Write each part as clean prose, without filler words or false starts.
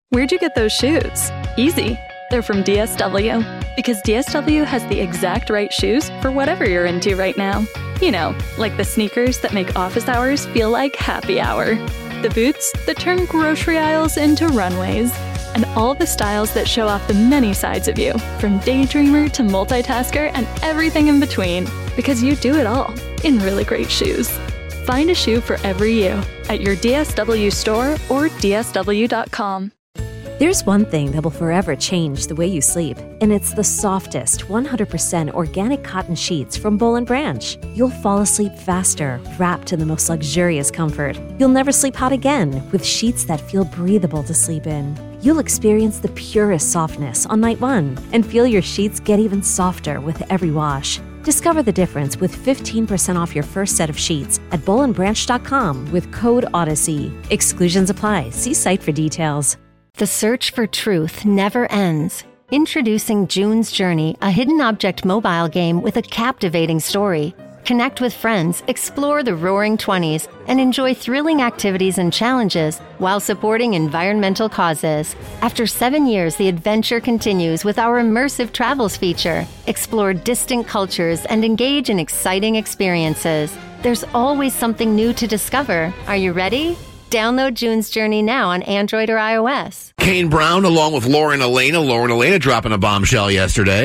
Where'd you get those shoes? Easy. They're from DSW. Because DSW has the exact right shoes for whatever you're into right now. You know, like the sneakers that make office hours feel like happy hour. The boots that turn grocery aisles into runways. And all the styles that show off the many sides of you, from daydreamer to multitasker and everything in between. Because you do it all in really great shoes. Find a shoe for every you at your DSW store or DSW.com. There's one thing that will forever change the way you sleep, and it's the softest, 100% organic cotton sheets from Boll & Branch. You'll fall asleep faster, wrapped in the most luxurious comfort. You'll never sleep hot again with sheets that feel breathable to sleep in. You'll experience the purest softness on night one and feel your sheets get even softer with every wash. Discover the difference with 15% off your first set of sheets at bollandbranch.com with code Odyssey. Exclusions apply. See site for details. The search for truth never ends. Introducing June's Journey, a hidden object mobile game with a captivating story. Connect with friends, explore the Roaring 20s, and enjoy thrilling activities and challenges while supporting environmental causes. After 7 years, the adventure continues with our immersive travels feature. Explore distant cultures and engage in exciting experiences. There's always something new to discover. Are you ready? Download June's Journey now on Android or iOS. Kane Brown along with Lauren Elena. Lauren Elena dropping a bombshell yesterday.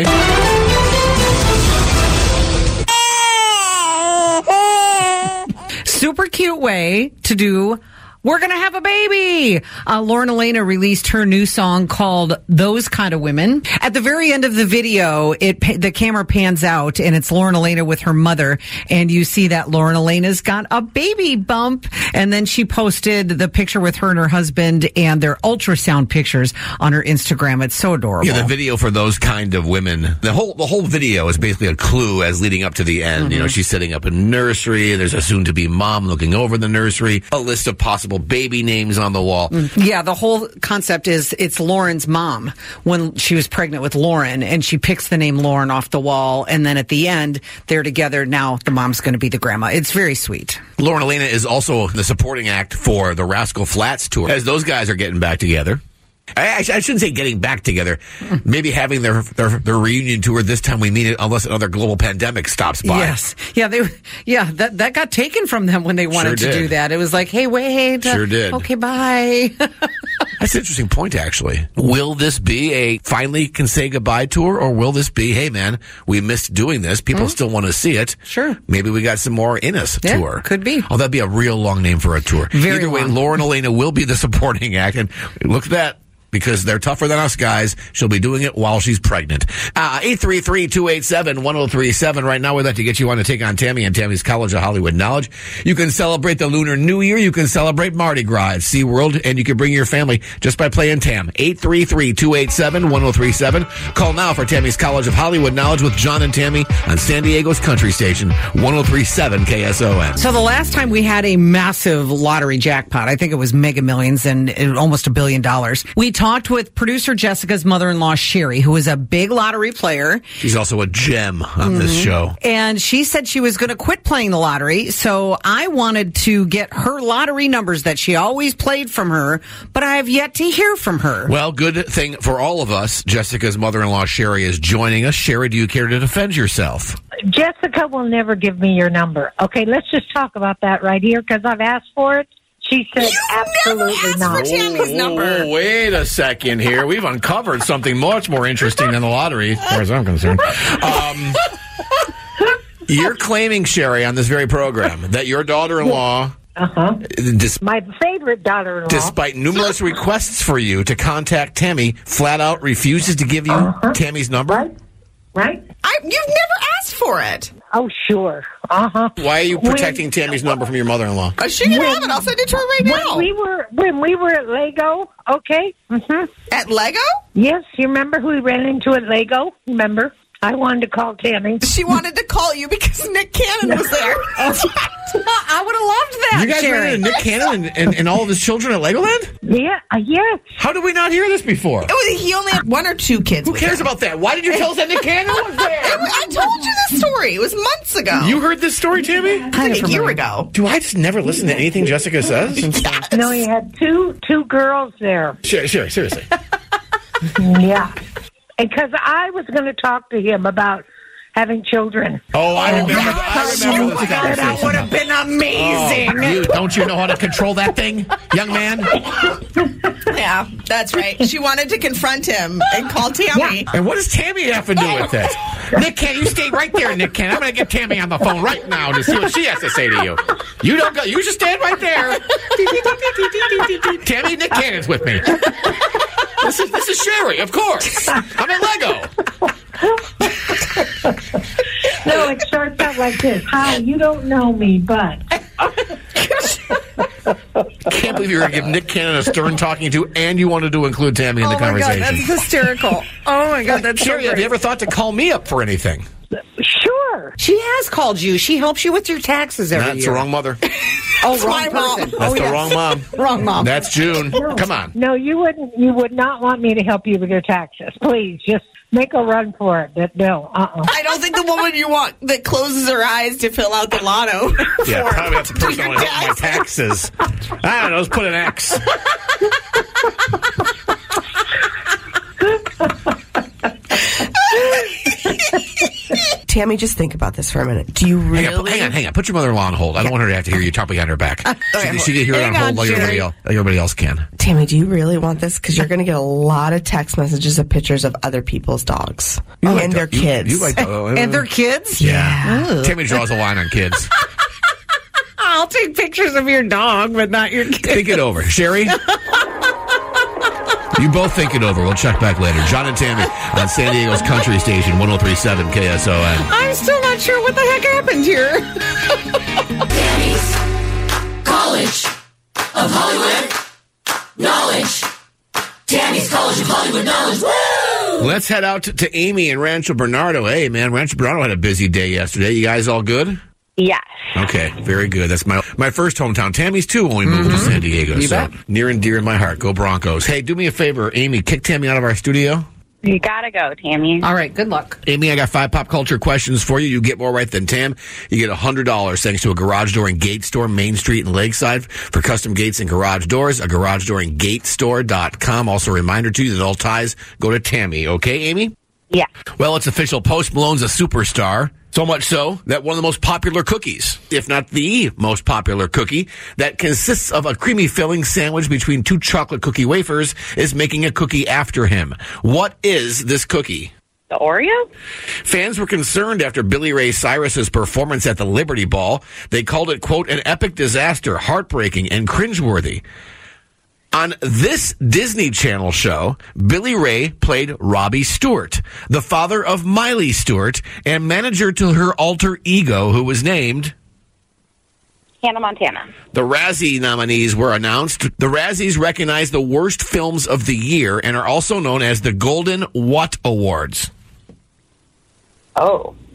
Super cute way to do "We're Gonna Have a Baby." Lauren Elena released her new song called "Those Kind of Women." At the very end of the video, the camera pans out, and it's Lauren Elena with her mother, and you see that Lauren Elena's got a baby bump. And then she posted the picture with her and her husband and their ultrasound pictures on her Instagram. It's so adorable. Yeah, the video for "Those Kind of Women." The whole video is basically a clue as leading up to the end. Mm-hmm. You know, she's setting up a nursery. There's a soon-to-be mom looking over the nursery. A list of possible baby names on the wall. Yeah, the whole concept is it's Lauren's mom when she was pregnant with Lauren, and she picks the name Lauren off the wall, and then at the end, they're together. Now the mom's going to be the grandma. It's very sweet. Lauren Elena is also the supporting act for the Rascal Flatts tour, as those guys are getting back together. I shouldn't say getting back together. Maybe having their reunion tour this time we mean it, unless another global pandemic stops by. Yes. Yeah, that got taken from them when they wanted to do that. It was like, hey, wait. Sure did. Okay, bye. That's an interesting point, actually. Will this be a finally can say goodbye tour, or will this be, hey, man, we missed doing this. People still want to see it. Sure. Maybe we got some more in us tour. Could be. Oh, that'd be a real long name for a tour. Either way, Lauren Elena will be the supporting act, and look at that. Because they're tougher than us guys. She'll be doing it while she's pregnant. 833-287-1037. Right now, we'd like to get you on to take on Tammy and Tammy's College of Hollywood Knowledge. You can celebrate the Lunar New Year. You can celebrate Mardi Gras at SeaWorld. And you can bring your family just by playing Tam. 833-287-1037. Call now for Tammy's College of Hollywood Knowledge with John and Tammy on San Diego's Country Station, 1037 KSON. So the last time we had a massive lottery jackpot, I think it was Mega Millions and almost $1 billion. We talked with producer Jessica's mother-in-law, Sherry, who is a big lottery player. She's also a gem on this show. And she said she was going to quit playing the lottery, so I wanted to get her lottery numbers that she always played from her, but I have yet to hear from her. Well, good thing for all of us, Jessica's mother-in-law, Sherry, is joining us. Sherry, do you care to defend yourself? Jessica will never give me your number. Okay, let's just talk about that right here, because I've asked for it. She said absolutely not. For Tammy's number. Wait a second here. We've uncovered something much more interesting than the lottery, as far as I'm concerned. You're claiming, Sherry, on this very program, that your daughter-in-law... my favorite daughter-in-law. Despite numerous requests for you to contact Tammy, flat out refuses to give you Tammy's number? Right? You've never asked for it. Oh, sure. Why are you protecting Tammy's number from your mother-in-law? She can have it. I'll send it to her right now. When we were at Lego, okay? At Lego? Yes, you remember who we ran into at Lego? Remember? I wanted to call Tammy. She wanted to call you because Nick Cannon was there. I would have loved that, You guys Sherry. ran into Nick Cannon and all of his children at Legoland? Yeah, yes. How did we not hear this before? He only had 1 or 2 kids. Who cares about that? Why did you tell us that Nick Cannon was there? I told you this story. It was months ago. You heard this story, Tammy? Like a year ago. Do I just never listen to anything Jessica says? Yes. No, he had two girls there. Sherry, seriously. Yeah. Because I was going to talk to him about having children. Oh, I remember this That conversation. would have been amazing. Don't you know how to control that thing, young man? Yeah, that's right. She wanted to confront him and call Tammy. And what does Tammy have to do with it? Nick Cannon, you stay right there, Nick Cannon. I'm going to get Tammy on the phone right now to see what she has to say to you. You don't go. You just stand right there. Tammy, Nick Cannon's with me. This is Sherry, of course. I'm at Lego. No, it starts out like this. Hi, you don't know me, but... Can't believe you're going to give Nick Cannon a stern talking to, and you wanted to include Tammy in the conversation. God, that's hysterical. Oh, my God, that's Sherry, so have you great. ever thought to call me up for anything? Sure. She has called you. She helps you with your taxes every That's year. the wrong mother. Oh, wrong my mom. person. That's Oh, the yes. wrong mom. Wrong mom. That's June. Come on. No, you wouldn't. You would not want me to help you with your taxes. Please, just make a run for it. But no, I don't think the woman you want that closes her eyes to fill out the lotto. Yeah, form probably that's the person to who your helped my taxes. I don't know. Let's put an X. Tammy, just think about this for a minute. Do you really? Hang on. Put your mother-in-law on hold. I don't want her to have to hear you talk behind her back. She can hear it on Hang hold on, like Sherry. everybody else can. Tammy, do you really want this? Because you're going to get a lot of text messages of pictures of other people's dogs and their kids. You like And their kids? Yeah. Tammy draws a line on kids. I'll take pictures of your dog, but not your kids. Think it over. Sherry? You both think it over. We'll check back later. John and Tammy on San Diego's Country Station, 103.7 KSON. I'm still not sure what the heck happened here. Tammy's College of Hollywood Knowledge. Tammy's College of Hollywood Knowledge. Woo! Let's head out to Amy in Rancho Bernardo. Hey, man, Rancho Bernardo had a busy day yesterday. You guys all good? Yes. Okay, very good. That's my first hometown. Tammy's too when we moved to San Diego. You So bet. near and dear in my heart. Go Broncos. Hey, do me a favor, Amy. Kick Tammy out of our studio. You gotta go, Tammy. All right, good luck. Amy, I got 5 pop culture questions for you. You get more right than Tam. You get $100 thanks to a garage door and gate store, Main Street and Lakeside, for custom gates and garage doors. A garage door and gatestore.com. Also a reminder to you that all ties go to Tammy. Okay, Amy? Yeah. Well, it's official. Post Malone's a superstar. So much so that one of the most popular cookies, if not the most popular cookie, that consists of a creamy filling sandwich between 2 chocolate cookie wafers, is making a cookie after him. What is this cookie? The Oreo? Fans were concerned after Billy Ray Cyrus's performance at the Liberty Ball. They called it, quote, an epic disaster, heartbreaking, and cringeworthy. On this Disney Channel show, Billy Ray played Robbie Stewart, the father of Miley Stewart, and manager to her alter ego, who was named Hannah Montana. The Razzie nominees were announced. The Razzies recognize the worst films of the year and are also known as the Golden What Awards. Oh.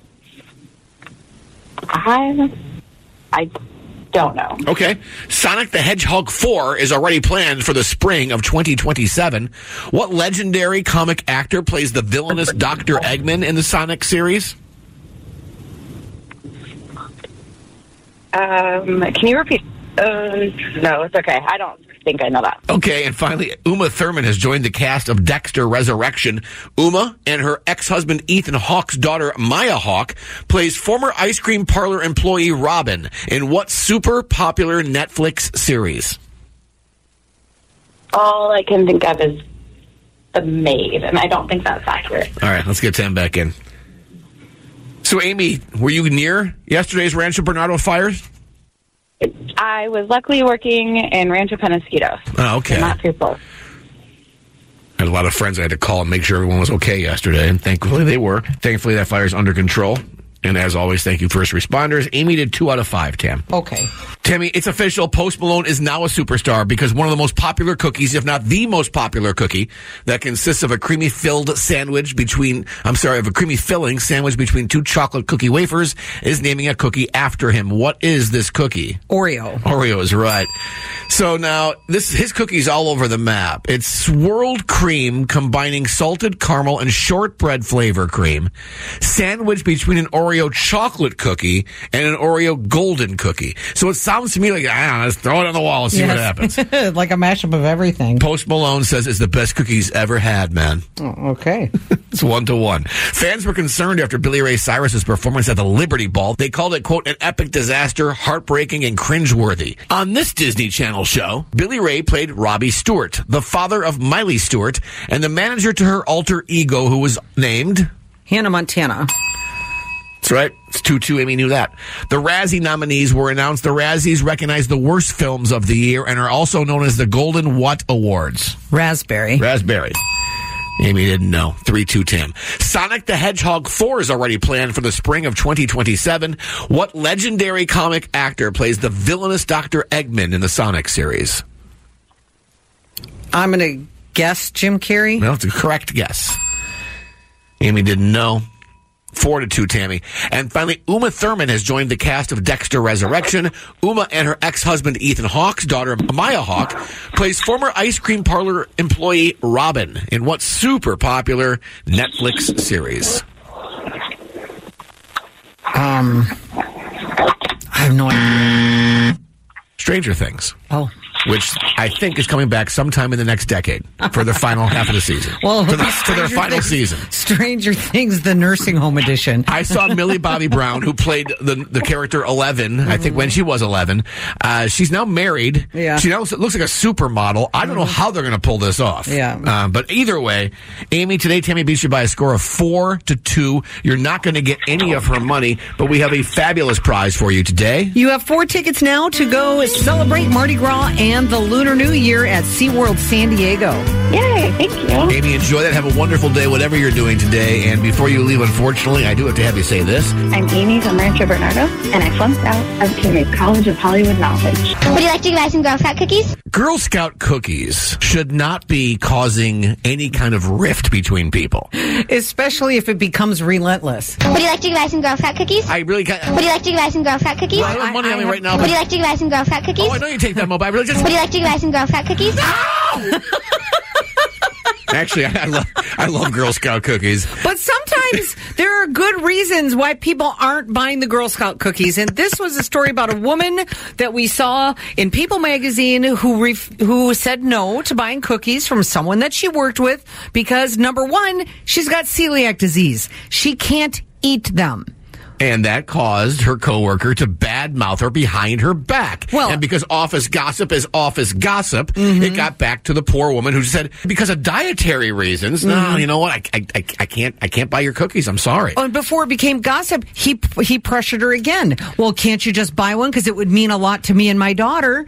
I don't know. Okay. Sonic the Hedgehog 4 is already planned for the spring of 2027. What legendary comic actor plays the villainous Dr. Eggman in the Sonic series? Can you repeat? No, it's okay. I don't think I know that. Okay, and finally, Uma Thurman has joined the cast of Dexter Resurrection. Uma and her ex-husband Ethan Hawke's daughter Maya Hawke plays former ice cream parlor employee Robin in what super popular Netflix series? All I can think of is The Maid, and I don't think that's accurate. All right, let's get Tam back in. So, Amy, were you near yesterday's Rancho Bernardo fires? I was luckily working in Rancho Penasquitos. Oh, okay. So not too close. I had a lot of friends I had to call and make sure everyone was okay yesterday, and thankfully they were. Thankfully, that fire's under control. And as always, thank you, first responders. Amy did 2 out of 5, Tam. Okay. Tammy, it's official. Post Malone is now a superstar because one of the most popular cookies, if not the most popular cookie, that consists of a creamy filling sandwich between two chocolate cookie wafers, is naming a cookie after him. What is this cookie? Oreo. Oreo is right. So now, his cookie's all over the map. It's swirled cream combining salted caramel and shortbread flavor cream, sandwiched between an Oreo chocolate cookie and an Oreo golden cookie. So it sounds to me like, let's throw it on the wall and see what happens. Like a mashup of everything. Post Malone says it's the best cookie he's ever had, man. Oh, okay. It's 1-1. Fans were concerned after Billy Ray Cyrus's performance at the Liberty Ball. They called it, quote, an epic disaster, heartbreaking, and cringeworthy. On this Disney Channel show, Billy Ray played Robbie Stewart, the father of Miley Stewart, and the manager to her alter ego, who was named Hannah Montana. That's right. It's 2-2. Amy knew that. The Razzie nominees were announced. The Razzies recognize the worst films of the year and are also known as the Golden What Awards? Raspberry. Amy didn't know. 3-2, Tim. Sonic the Hedgehog 4 is already planned for the spring of 2027. What legendary comic actor plays the villainous Dr. Eggman in the Sonic series? I'm going to guess Jim Carrey. No, it's a correct guess. Amy didn't know. 4-2, Tammy. And finally, Uma Thurman has joined the cast of Dexter Resurrection. Uma and her ex-husband Ethan Hawke's daughter, Maya Hawke, plays former ice cream parlor employee Robin in what super popular Netflix series? I have no idea. Stranger Things. Oh. Which I think is coming back sometime in the next decade for the final half of the season. Well, for their final season. Stranger Things, the nursing home edition. I saw Millie Bobby Brown, who played the character 11, I think when she was 11. She's now married. Yeah. She now looks like a supermodel. I don't know how they're going to pull this off. Yeah. But either way, Amy, today Tammy beats you by a score of 4-2. You're not going to get any of her money, but we have a fabulous prize for you today. You have 4 tickets now to go celebrate Mardi Gras and the Lunar New Year at SeaWorld San Diego. Yay, thank you. Amy, enjoy that. Have a wonderful day, whatever you're doing today. And before you leave, unfortunately, I do have to have you say this. I'm Amy from Rancho Bernardo, and I flunked out of Tammy's College of Hollywood Knowledge. Would you like to buy some Girl Scout cookies? Girl Scout cookies should not be causing any kind of rift between people. Especially if it becomes relentless. Would you like to buy some Girl Scout cookies? I really can't. Would you like to buy some Girl Scout cookies? I don't have money on me right now. Would you like to buy some Girl Scout cookies? Oh, I know you take that mobile. I really just... Would you like to buy some Girl Scout cookies? Actually, I love Girl Scout cookies. But sometimes there are good reasons why people aren't buying the Girl Scout cookies. And this was a story about a woman that we saw in People magazine who said no to buying cookies from someone that she worked with because, number one, she's got celiac disease. She can't eat them. And that caused her coworker to badmouth her behind her back. Well, and because office gossip is office gossip, it got back to the poor woman who said, because of dietary reasons, no, you know what? I can't buy your cookies. I'm sorry. And before it became gossip, he pressured her again. Well, can't you just buy one? Because it would mean a lot to me and my daughter.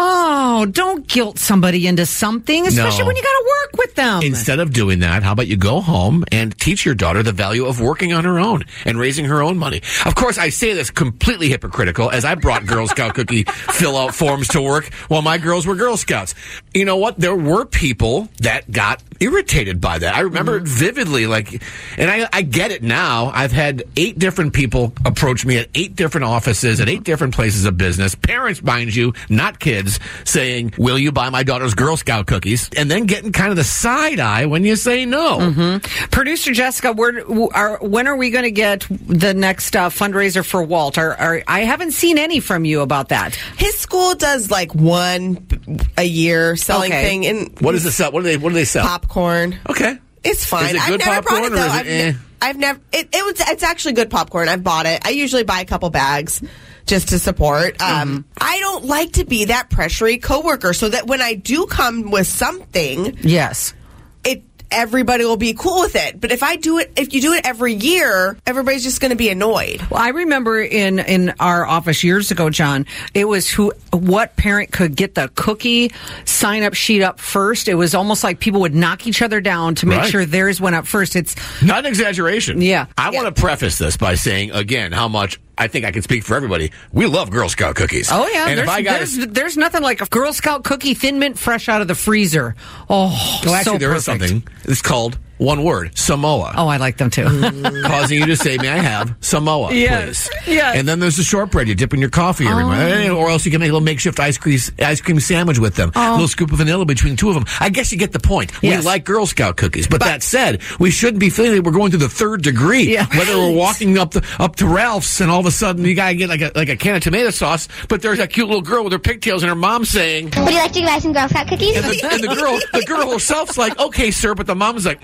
Oh, don't guilt somebody into something, especially when you got to work with them. Instead of doing that, how about you go home and teach your daughter the value of working on her own and raising her own money? Of course, I say this completely hypocritical as I brought Girl Scout cookie fill-out forms to work while my girls were Girl Scouts. You know what? There were people that got irritated by that. I remember it vividly, and I get it now. I've had 8 different people approach me at 8 different offices at 8 different places of business. Parents, mind you, not kids, saying, will you buy my daughter's Girl Scout cookies? And then getting kind of the side eye when you say no. Producer Jessica, when are we going to get the next fundraiser for Walt? I haven't seen any from you about that. His school does like one a year selling thing. And what does it sell? What do they sell? Popcorn. Okay. It's fine. Is it good I've never popcorn brought it, though. or is it I've never. It's actually good popcorn. I've bought it. I usually buy a couple bags just to support. I don't like to be that pressury coworker, so that when I do come with something, yes, everybody will be cool with it. But if you do it every year, everybody's just going to be annoyed. Well, I remember in our office years ago, John, it was what parent could get the cookie sign-up sheet up first. It was almost like people would knock each other down to make sure theirs went up first. It's not an exaggeration. Yeah. I want to preface this by saying, again, how much I think I can speak for everybody. We love Girl Scout cookies. Oh, yeah. And if I got there's nothing like a Girl Scout cookie Thin Mint fresh out of the freezer. Oh, well, actually, so there is something. It's called, one word, Samoa. Oh, I like them too. Causing you to say, may I have Samoa, yes, please? Yes. And then there's the shortbread you dip in your coffee every morning. Or else you can make a little makeshift ice cream sandwich with them. A little scoop of vanilla between two of them. I guess you get the point. Yes. We like Girl Scout cookies. But that said, we shouldn't be feeling that we're going to the third degree. Yeah. Whether we're walking up to Ralph's and all of a sudden you gotta get like a can of tomato sauce, but there's that cute little girl with her pigtails and her mom saying, Would you like to buy some Girl Scout cookies? and the girl herself's like, okay, sir, but the mom's like,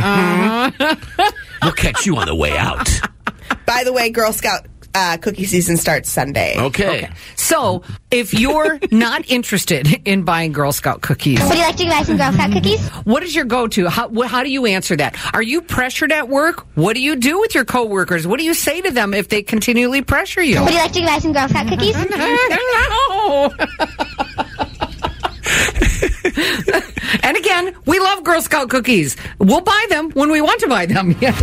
we'll catch you on the way out. By the way, Girl Scout cookie season starts Sunday. Okay. So, if you're not interested in buying Girl Scout cookies, Would you like to buy some Girl Scout cookies? what is your go-to? How do you answer that? Are you pressured at work? What do you do with your coworkers? What do you say to them if they continually pressure you? Would you like to buy some Girl Scout cookies? No. And again, we love Girl Scout cookies. We'll buy them when we want to buy them. Yes.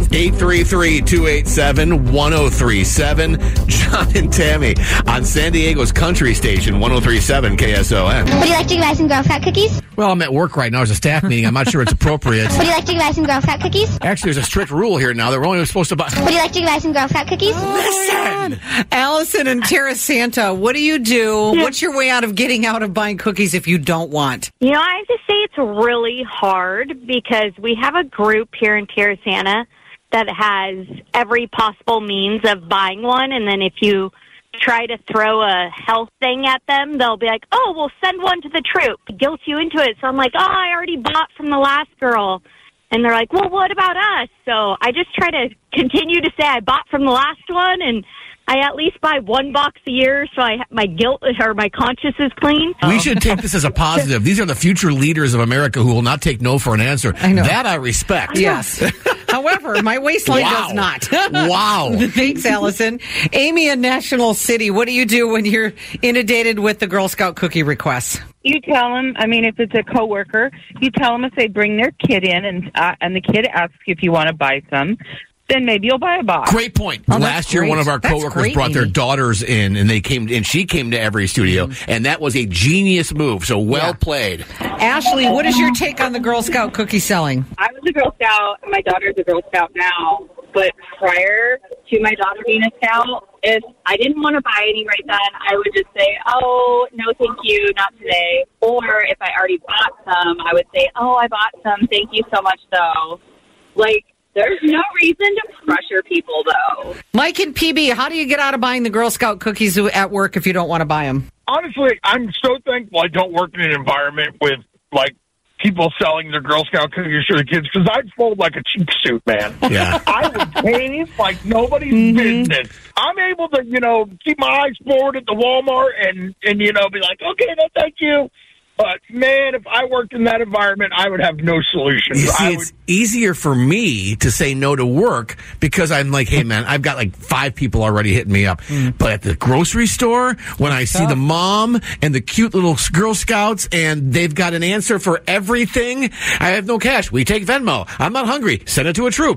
833-287-1037. John and Tammy on San Diego's Country Station, 1037 KSON. Would you like to buy some Girl Scout cookies? Well, I'm at work right now. There's a staff meeting. I'm not sure it's appropriate. Would you like to buy some Girl Scout cookies? Actually, there's a strict rule here now that we're only supposed to buy. Would you like to buy some Girl Scout cookies? Listen! Allison and Terra Santa, what do you do? What's your way out of getting out of buying cookies if you don't want? You know, I have to say it's really hard because we have a group here in Terrasana that has every possible means of buying one. And then if you try to throw a health thing at them, they'll be like, oh, we'll send one to the troop. Guilt you into it. So I'm like, oh, I already bought from the last girl. And they're like, well, what about us? So I just try to continue to say I bought from the last one, and I at least buy one box a year, so my guilt or my conscience is clean. We should take this as a positive. These are the future leaders of America who will not take no for an answer. I know. That I respect. Yes. However, my waistline does not. Wow. Thanks, Allison. Amy in National City, what do you do when you're inundated with the Girl Scout cookie requests? You tell them, I mean, if it's a coworker, you tell them if they bring their kid in and the kid asks if you want to buy some, then maybe you'll buy a box. Great point. Oh, Last year, one of our coworkers brought their daughters in, and she came to every studio, and that was a genius move. So well played. Ashley, what is your take on the Girl Scout cookie selling? I was a Girl Scout, and my daughter's a Girl Scout now. But prior to my daughter being a Scout, if I didn't want to buy any right then, I would just say, oh, no, thank you, not today. Or if I already bought some, I would say, oh, I bought some, thank you so much, though. Like, there's no reason to pressure people, though. Mike and PB, how do you get out of buying the Girl Scout cookies at work if you don't want to buy them? Honestly, I'm so thankful I don't work in an environment with, like, people selling their Girl Scout cookies to the kids, because I'd fold like a cheap suit, man. Yeah. I would pay like nobody's business. I'm able to, keep my eyes forward at the Walmart and be like, okay, no, thank you. But, man, if I worked in that environment, I would have no solution. You see, it's easier for me to say no to work because I'm like, hey, man, I've got like 5 people already hitting me up. But at the grocery store, when I see the mom and the cute little Girl Scouts and they've got an answer for everything, I have no cash. We take Venmo. I'm not hungry. Send it to a troop.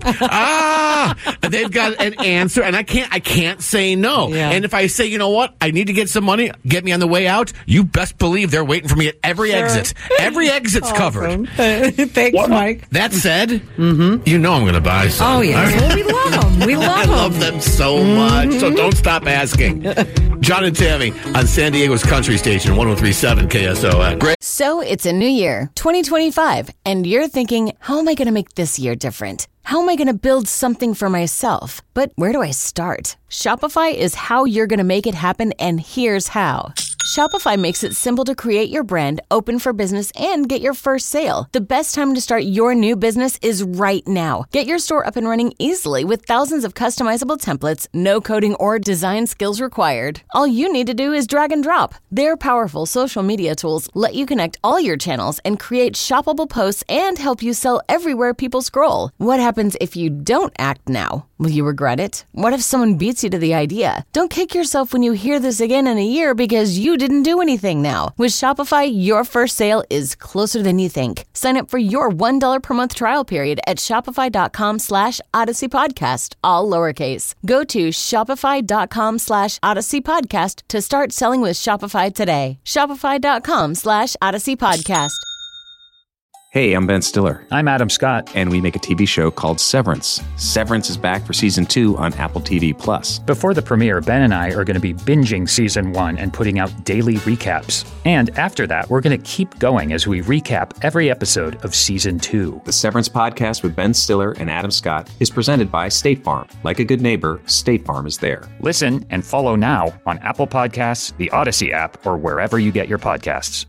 They've got an answer, and I can't say no. Yeah. And if I say, you know what, I need to get some money, get me on the way out, you best believe they're waiting for me at every exit. Every exit's covered. Thanks, Mike. That said, you know I'm going to buy some. Oh, yes. Well, we love them. We love I them. love them so much. So don't stop asking. John and Tammy on San Diego's Country Station, 1037 KSON. Great. So it's a new year, 2025, and you're thinking, how am I going to make this year different? How am I going to build something for myself? But where do I start? Shopify is how you're going to make it happen, and here's how. Shopify makes it simple to create your brand, open for business, and get your first sale. The best time to start your new business is right now. Get your store up and running easily with thousands of customizable templates, no coding or design skills required. All you need to do is drag and drop. Their powerful social media tools let you connect all your channels and create shoppable posts and help you sell everywhere people scroll. What happens if you don't act now? Will you regret it? What if someone beats you to the idea? Don't kick yourself when you hear this again in a year because you you didn't do anything now. With Shopify, your first sale is closer than you think. Sign up for your $1 per month trial period at shopify.com/Odyssey Podcast, all lowercase. Go to shopify.com/Odyssey Podcast to start selling with Shopify today. Shopify.com/Odyssey Podcast. Hey, I'm Ben Stiller. I'm Adam Scott. And we make a TV show called Severance. Severance is back for season 2 on Apple TV+. Before the premiere, Ben and I are going to be binging season 1 and putting out daily recaps. And after that, we're going to keep going as we recap every episode of season 2. The Severance podcast with Ben Stiller and Adam Scott is presented by State Farm. Like a good neighbor, State Farm is there. Listen and follow now on Apple Podcasts, the Odyssey app, or wherever you get your podcasts.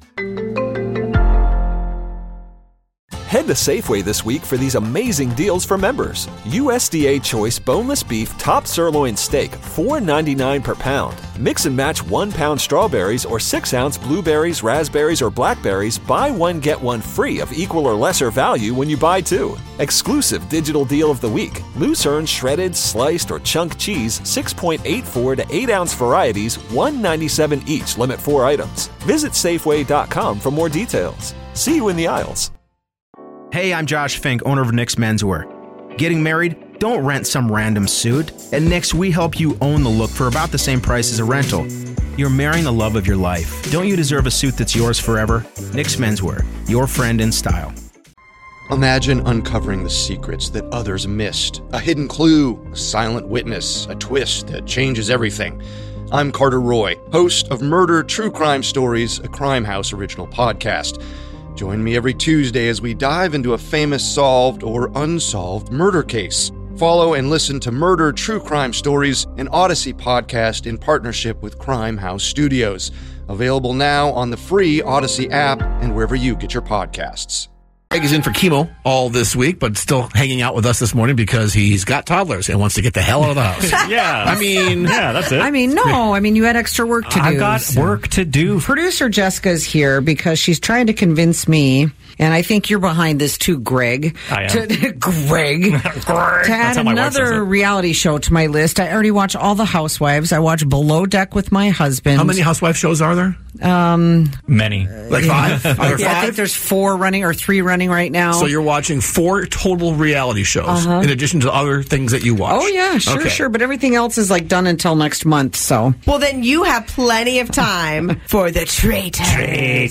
Head to Safeway this week for these amazing deals for members. USDA Choice Boneless Beef Top Sirloin Steak, $4.99 per pound. Mix and match 1 pound strawberries or 6-ounce blueberries, raspberries, or blackberries. Buy one, get one free of equal or lesser value when you buy 2. Exclusive digital deal of the week. Lucerne shredded, sliced, or chunk cheese, 6.84 to 8-ounce varieties, $1.97 each, limit 4 items. Visit Safeway.com for more details. See you in the aisles. Hey, I'm Josh Fink, owner of Nick's Menswear. Getting married? Don't rent some random suit. At Nick's, we help you own the look for about the same price as a rental. You're marrying the love of your life. Don't you deserve a suit that's yours forever? Nick's Menswear, your friend in style. Imagine uncovering the secrets that others missed. A hidden clue, a silent witness, a twist that changes everything. I'm Carter Roy, host of Murder True Crime Stories, a Crime House original podcast. Join me every Tuesday as we dive into a famous solved or unsolved murder case. Follow and listen to Murder True Crime Stories, an Odyssey podcast in partnership with Crime House Studios. Available now on the free Odyssey app and wherever you get your podcasts. Greg is in for chemo all this week, but still hanging out with us this morning because he's got toddlers and wants to get the hell out of the house. Yeah. That's it. You had extra work to do. I got work to do. Producer Jessica's here because she's trying to convince me, and I think you're behind this too, Greg. I am. To add another reality show to my list. I already watch all the Housewives. I watch Below Deck with my husband. How many Housewife shows are there? Many. Like 5? I think there's 4 running or 3 running right now. So you're watching 4 total reality shows in addition to other things that you watch. Oh, yeah, sure. But everything else is like done until next month, so. Well, then you have plenty of time for the Traitors.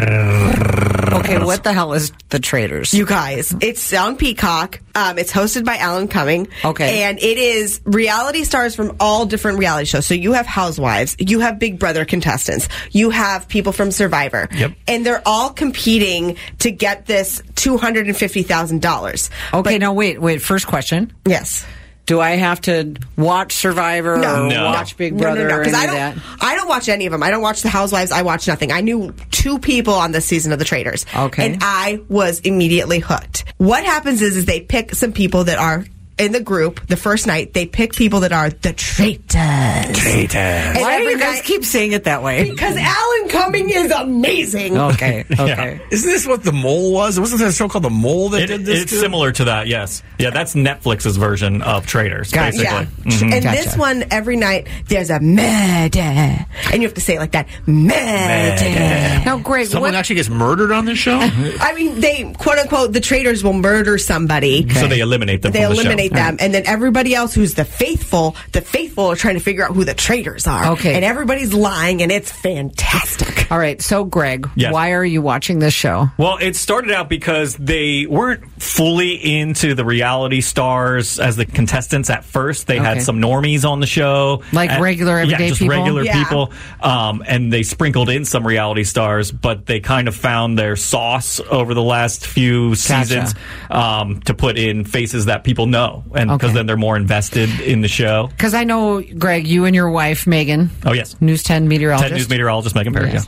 Okay, what the hell is the Traitors? You guys, it's on Peacock. It's hosted by Alan Cumming. Okay. And it is reality stars from all different reality shows. So you have Housewives, you have Big Brother contestants, you have people from Survivor. Yep. And they're all competing to get this $250,000. Okay, now wait. First question. Yes. Do I have to watch Survivor or watch Big Brother or any of that? I don't watch any of them. I don't watch The Housewives. I watch nothing. I knew 2 people on this season of The Traitors. Okay. And I was immediately hooked. What happens is they pick some people that are in the group the first night. They pick people that are the traitors. And why do you guys keep saying it that way? Because Alan Cumming is amazing. Okay. Yeah. Isn't this what The Mole was? Wasn't there a show called The Mole that did this? It's similar to that, yes. Yeah, that's Netflix's version of Traitors, basically. Yeah. Mm-hmm. And this one, every night, there's a murder. And you have to say it like that. Murder. Now, Greg, someone actually gets murdered on this show? I mean, they, quote unquote, the traitors will murder somebody. Okay. So they eliminate them from the show. Them, and then everybody else who's the faithful are trying to figure out who the traitors are. Okay. And everybody's lying, and it's fantastic. All right, so Greg, yes. Why are you watching this show? Well, it started out because they weren't fully into the reality stars as the contestants at first. They had some normies on the show. Like regular, everyday people? Regular people. And they sprinkled in some reality stars, but they kind of found their sauce over the last few seasons to put in faces that people know. And because then they're more invested in the show. Because I know, Greg, you and your wife, Megan. Oh, yes. News 10 meteorologist. 10 News meteorologist, Megan Perry. Yes.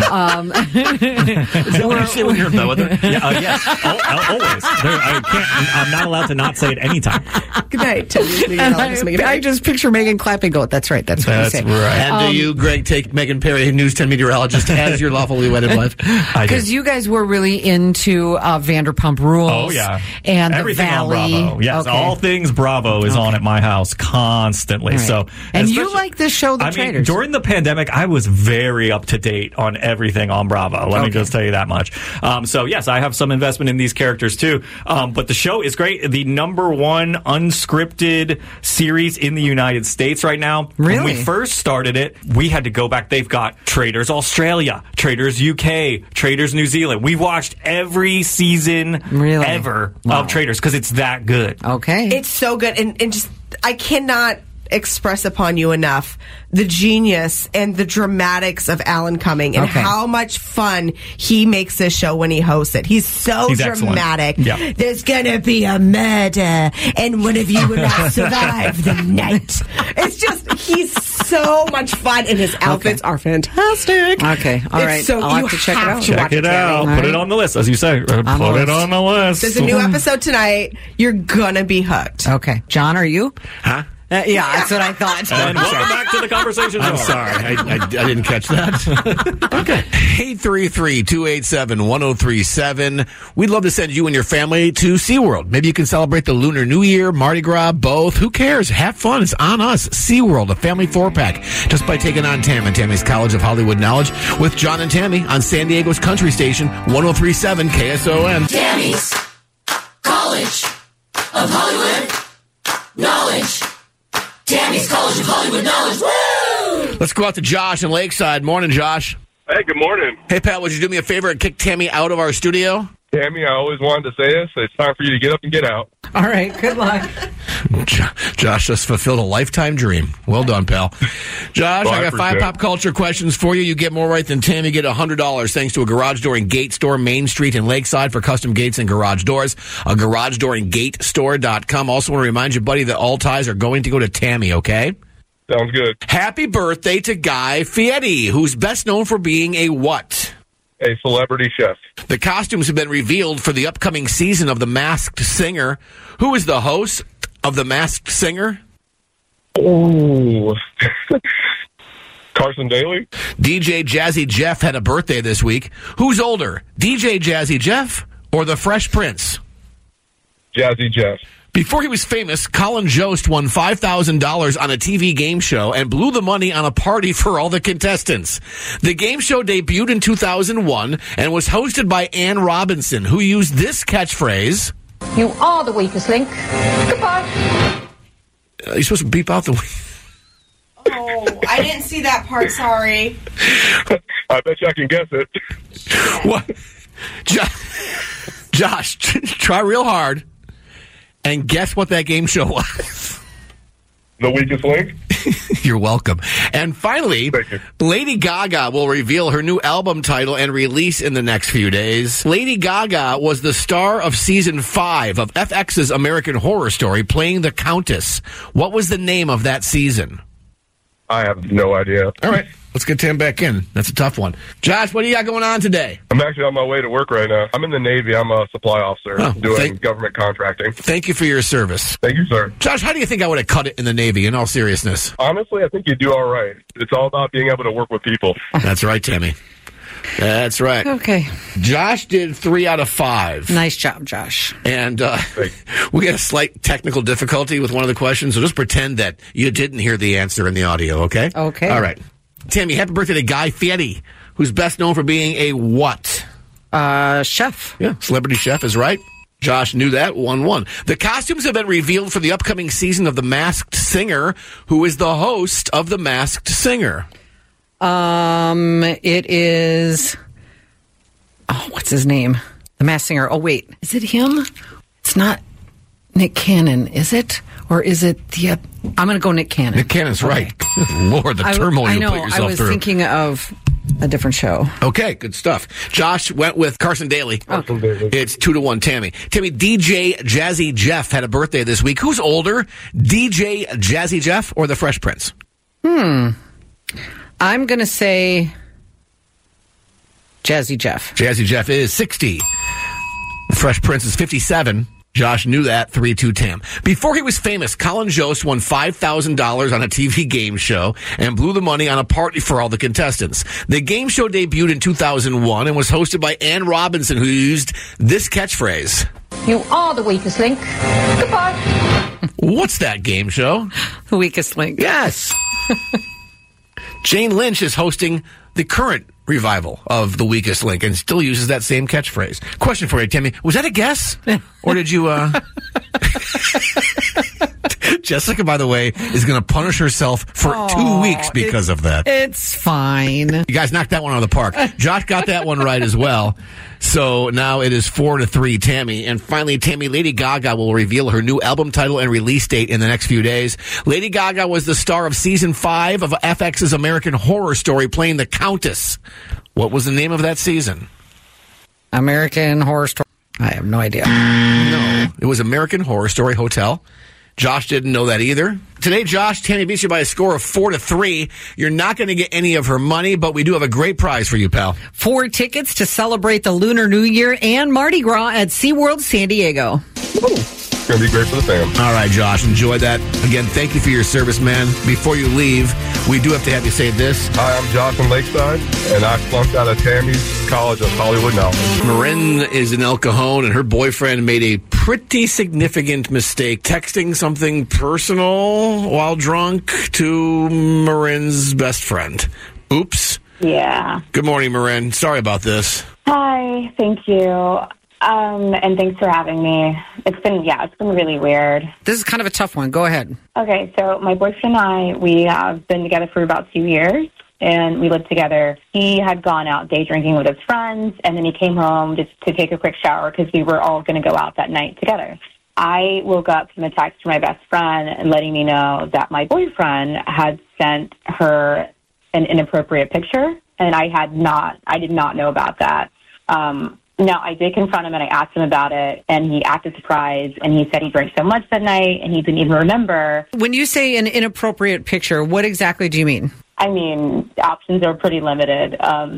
Is that what you say when you're in Bellwether? Yes. Always. I'm not allowed to not say it anytime. Good night. I just picture Megan clapping. Go. That's right. That's what you say. Right. And do you, Greg, take Megan Perry, News 10 meteorologist, as your lawfully wedded wife? Because you guys were really into Vanderpump Rules. Oh, yeah. And everything the Valley. on Bravo. Yes, all things Bravo is on at my house constantly. Right. So, and you like this show, The Traitors. During the pandemic, I was very up to date on everything on Bravo. Let me just tell you that much. So, yes, I have some investment in these characters, too. But the show is great. The #1 unscripted series in the United States right now. Really? When we first started it, we had to go back. They've got Traitors Australia, Traitors UK, Traitors New Zealand. We watched every season ever of Traitors because it's that good. Okay. It's so good. And just, I cannot express upon you enough the genius and the dramatics of Alan Cumming and how much fun he makes this show when he hosts it. He's so dramatic. Yeah. There's gonna be a murder and one of you will not survive the night. It's just, he's so much fun and his outfits are fantastic. Okay. All right. So I'll you have to check it out. Check it out. Put it on the list, as you say. Put it on the list. There's a new episode tonight. You're gonna be hooked. Okay. John, are you? Huh? Yeah, that's what I thought. And welcome back to the conversation. I'm sorry. I didn't catch that. Okay. 833-287-1037. We'd love to send you and your family to SeaWorld. Maybe you can celebrate the Lunar New Year, Mardi Gras, both. Who cares? Have fun. It's on us. SeaWorld, a family 4-pack. Just by taking on Tam and Tammy's College of Hollywood Knowledge with John and Tammy on San Diego's Country Station, 103.7 KSON. Tammy's College of Hollywood Knowledge. Tammy's College of Hollywood Knowledge. Woo! Let's go out to Josh in Lakeside. Morning, Josh. Hey, good morning. Hey, Pat, would you do me a favor and kick Tammy out of our studio? Tammy, I always wanted to say this. It's time for you to get up and get out. All right, good luck. Josh just fulfilled a lifetime dream. Well done, pal. Josh, I got 5 pop culture questions for you. You get more right than Tammy. Get $100 thanks to a garage door and gate store, Main Street in Lakeside, for custom gates and garage doors. A garage door and gate store.com. Also want to remind you, buddy, that all ties are going to go to Tammy, okay? Sounds good. Happy birthday to Guy Fieri, who's best known for being a what? A celebrity chef. The costumes have been revealed for the upcoming season of The Masked Singer. Who is the host of The Masked Singer? Oh, Carson Daly. DJ Jazzy Jeff had a birthday this week. Who's older, DJ Jazzy Jeff or the Fresh Prince? Jazzy Jeff. Before he was famous, Colin Jost won $5,000 on a TV game show and blew the money on a party for all the contestants. The game show debuted in 2001 and was hosted by Ann Robinson, who used this catchphrase. You are the weakest link. Goodbye. You're supposed to beep out the... Oh, I didn't see that part. Sorry. I bet you I can guess it. What? Josh, try real hard and guess what that game show was. The weakest link? You're welcome. And finally, Lady Gaga will reveal her new album title and release in the next few days. Lady Gaga was the star of season 5 of FX's American Horror Story, playing the Countess. What was the name of that season? I have no idea. All right. Let's get Tim back in. That's a tough one. Josh, what do you got going on today? I'm actually on my way to work right now. I'm in the Navy. I'm a supply officer doing government contracting. Thank you for your service. Thank you, sir. Josh, how do you think I would have cut it in the Navy, in all seriousness? Honestly, I think you do all right. It's all about being able to work with people. That's right, Tammy. That's right. Okay. Josh did 3 out of 5. Nice job, Josh. And we had a slight technical difficulty with one of the questions, so just pretend that you didn't hear the answer in the audio, okay? Okay. All right. Tammy, happy birthday to Guy Fieri, who's best known for being a what? Chef. Yeah, celebrity chef is right. Josh knew that. 1-1. The costumes have been revealed for the upcoming season of The Masked Singer. Who is the host of The Masked Singer? It is... Oh, what's his name? The Masked Singer. Oh, wait. Is it him? It's not Nick Cannon, is it? Or is it the... I'm going to go Nick Cannon. Nick Cannon's right. Lord, the turmoil you put yourself through. I was thinking of a different show. Okay, good stuff. Josh went with Carson Daly. It's 2-1, Tammy. Tammy, DJ Jazzy Jeff had a birthday this week. Who's older, DJ Jazzy Jeff or the Fresh Prince? I'm going to say Jazzy Jeff. Jazzy Jeff is 60. Fresh Prince is 57. Josh knew that. 3-2 Tam. Before he was famous, Colin Jost won $5,000 on a TV game show and blew the money on a party for all the contestants. The game show debuted in 2001 and was hosted by Ann Robinson, who used this catchphrase. You are the weakest link. Goodbye. What's that game show? The Weakest Link. Yes. Jane Lynch is hosting the current revival of The Weakest Link and still uses that same catchphrase. Question for you, Tammy. Was that a guess? Or did you, Jessica, by the way, is going to punish herself for 2 weeks because of that. It's fine. You guys knocked that one out of the park. Josh got that one right as well. So now it is 4-3 Tammy. And finally, Tammy, Lady Gaga will reveal her new album title and release date in the next few days. Lady Gaga was the star of season 5 of FX's American Horror Story, playing the Countess. What was the name of that season? American Horror Story. I have no idea. No, it was American Horror Story Hotel. Josh didn't know that either. Today, Josh, Tammy beats you by a score of 4-3. You're not going to get any of her money, but we do have a great prize for you, pal. 4 tickets to celebrate the Lunar New Year and Mardi Gras at SeaWorld San Diego. It's going to be great for the fam. All right, Josh, enjoy that. Again, thank you for your service, man. Before you leave, we do have to have you say this. Hi, I'm Josh from Lakeside, and I flunked out of Tammy's College of Hollywood Knowledge. Marin is in El Cajon, and her boyfriend made a pretty significant mistake, texting something personal while drunk to Marin's best friend. Oops. Yeah. Good morning, Marin. Sorry about this. Hi, thank you. And thanks for having me. It's been really weird. This is kind of a tough one. Go ahead. Okay, so my boyfriend and I, we have been together for about 2 years, and we lived together. He had gone out day drinking with his friends, and then he came home just to take a quick shower because we were all going to go out that night together. I woke up from a text from my best friend and letting me know that my boyfriend had sent her an inappropriate picture, and I did not know about that. Now, I did confront him and I asked him about it, and he acted surprised, and he said he drank so much that night and he didn't even remember. When you say an inappropriate picture, what exactly do you mean? I mean, options are pretty limited.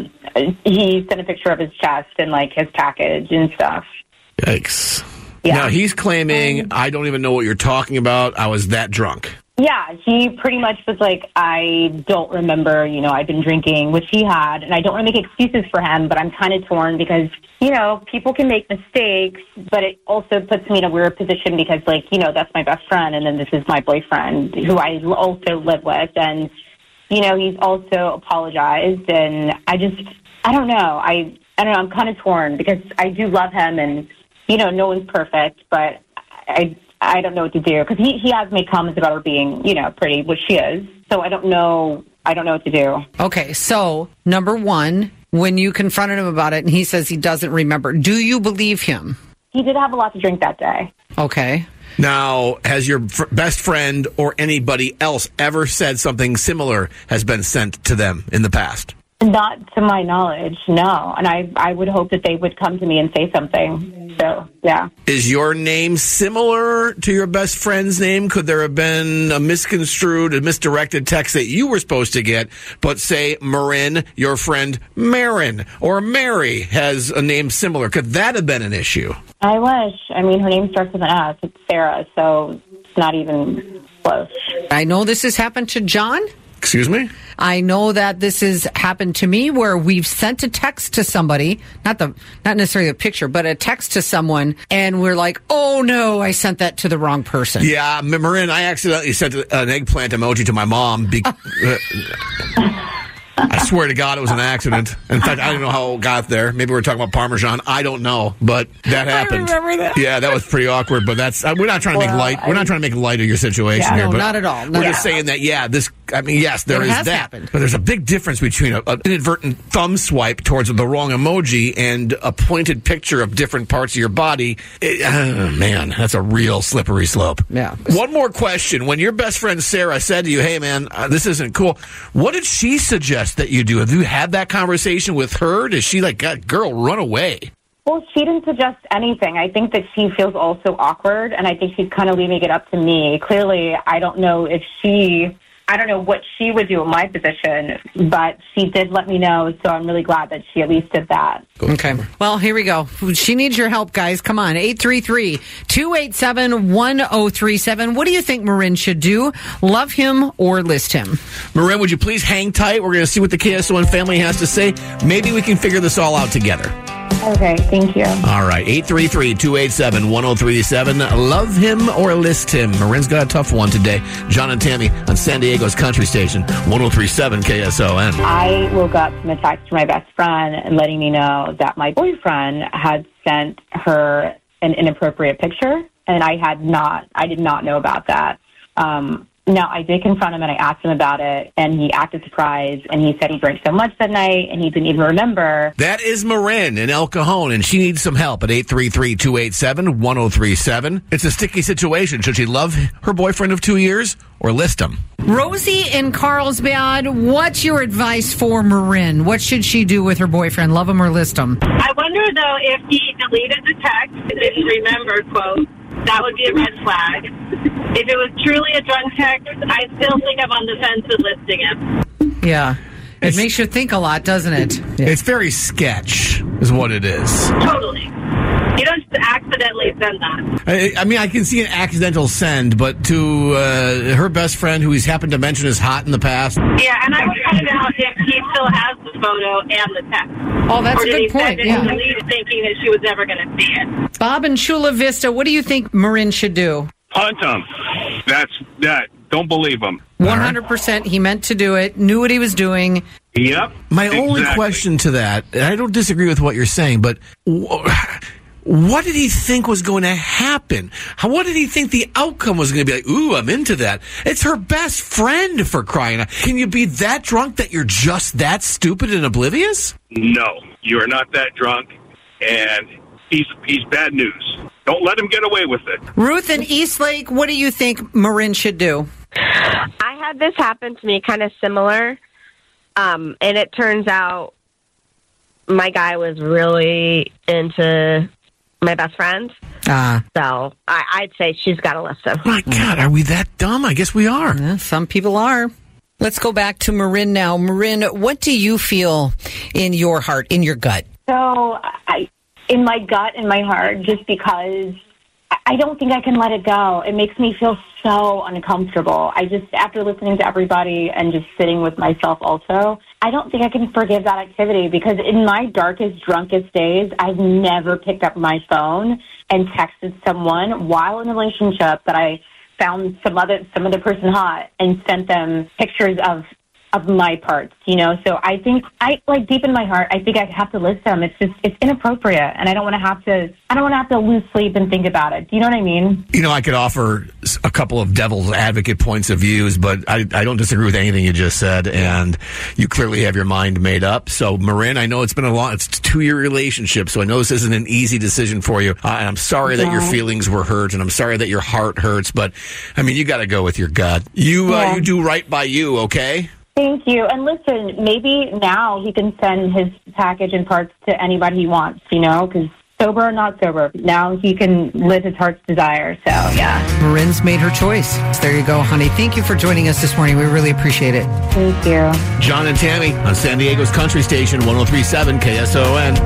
He sent a picture of his chest and, like, his package and stuff. Yikes. Yeah. Now, he's claiming, I don't even know what you're talking about. I was that drunk. Yeah, he pretty much was like, I don't remember, I've been drinking, which he had, and I don't want to make excuses for him, but I'm kind of torn because, people can make mistakes, but it also puts me in a weird position because, that's my best friend, and then this is my boyfriend, who I also live with, and, he's also apologized, and I don't know. I don't know, I'm kind of torn because I do love him, and, no one's perfect, but I don't know what to do because he has made comments about her being, pretty, which she is. So I don't know what to do. Okay, so number one, when you confronted him about it and he says he doesn't remember, do you believe him? He did have a lot to drink that day. Okay. Now, has your best friend or anybody else ever said something similar has been sent to them in the past? Not to my knowledge, no. And I would hope that they would come to me and say something. So, yeah. Is your name similar to your best friend's name? Could there have been a misdirected text that you were supposed to get, but say Marin, your friend Marin, or Mary has a name similar? Could that have been an issue? I wish. I mean, her name starts with an S. It's Sarah, so it's not even close. I know this has happened to John. Excuse me? I know that this has happened to me where we've sent a text to somebody, not necessarily a picture, but a text to someone, and we're like, oh no, I sent that to the wrong person. Yeah, Marin, I accidentally sent an eggplant emoji to my mom. I swear to God it was an accident. In fact, I don't know how it got there. Maybe we're talking about Parmesan. I don't know, but that happened. I remember that. Yeah, that was pretty awkward, but that's we're not trying to make light. We're not trying to make light of your situation here. No, but not at all. We're just saying that, yes, there is that. Happened. But there's a big difference between an inadvertent thumb swipe towards the wrong emoji and a pointed picture of different parts of your body. Man, that's a real slippery slope. Yeah. One more question. When your best friend Sarah said to you, hey, man, this isn't cool, what did she suggest that you do? Have you had that conversation with her? Does she girl, run away? Well, she didn't suggest anything. I think that she feels also awkward, and I think she's kind of leaving it up to me. Clearly, I don't know if she I don't know what she would do in my position, but she did let me know, so I'm really glad that she at least did that. Okay. Well, here we go. She needs your help, guys. Come on. 833-287-1037. What do you think Marin should do? Love him or list him? Marin, would you please hang tight? We're going to see what the KSON family has to say. Maybe we can figure this all out together. Okay, thank you. All right, 833-287-1037. Love him or list him? Marin's got a tough one today. John and Tammy on San Diego's Country Station, 1037 KSON. I woke up from a text from my best friend letting me know that my boyfriend had sent her an inappropriate picture, and I did not know about that. Now, I did confront him and I asked him about it, and he acted surprised, and he said he drank so much that night, and he didn't even remember. That is Marin in El Cajon, and she needs some help at 833-287-1037. It's a sticky situation. Should she love her boyfriend of 2 years or list him? Rosie in Carlsbad, what's your advice for Marin? What should she do with her boyfriend? Love him or list him? I wonder, though, if he deleted the text and didn't remember, quote, that would be a red flag. If it was truly a drunk text, I still think I'm on the fence with listing him. Yeah. It makes you think a lot, doesn't it? Yeah. It's very sketch, is what it is. Totally. You don't just accidentally send that. I mean, I can see an accidental send, but to her best friend, who he's happened to mention is hot in the past. Yeah, and I would find out if he still has the photo and the text. Oh, that's a good point. Yeah. Thinking that she was never going to see it. Bob in Chula Vista, what do you think Marin should do? Punt him. That's that. Don't believe him. 100%. He meant to do it. Knew what he was doing. Yep. My only question to that, and I don't disagree with what you're saying, but what did he think was going to happen? What did he think the outcome was going to be? Like, ooh, I'm into that. It's her best friend, for crying out. Can you be that drunk that you're just that stupid and oblivious? No, you are not that drunk, and he's bad news. Don't let him get away with it. Ruth in Eastlake, what do you think Marin should do? I had this happen to me kind of similar, and it turns out my guy was really into my best friend. So I'd say she's got to list him. My God, are we that dumb? I guess we are. Yeah, some people are. Let's go back to Marin now. Marin, what do you feel in your heart, in your gut? So, in my gut, in my heart, just because I don't think I can let it go. It makes me feel so uncomfortable. After listening to everybody and just sitting with myself also, I don't think I can forgive that activity because in my darkest, drunkest days, I've never picked up my phone and texted someone while in a relationship that I found some other person hot and sent them pictures of my parts, so I think deep in my heart, I think I have to list them. It's inappropriate, and I don't want to have to lose sleep and think about it. Do you know what I mean? I could offer a couple of devil's advocate points of views, but I don't disagree with anything you just said, and you clearly have your mind made up. So, Marin, I know it's been it's a 2-year relationship, so I know this isn't an easy decision for you, and I'm sorry that your feelings were hurt, and I'm sorry that your heart hurts, but, I mean, you got to go with your gut. You do right by you, okay? Thank you. And listen, maybe now he can send his package and parts to anybody he wants, because sober or not sober, now he can live his heart's desire. So, yeah. Marin's made her choice. So there you go, honey. Thank you for joining us this morning. We really appreciate it. Thank you. John and Tammy on San Diego's Country Station, 1037 KSON.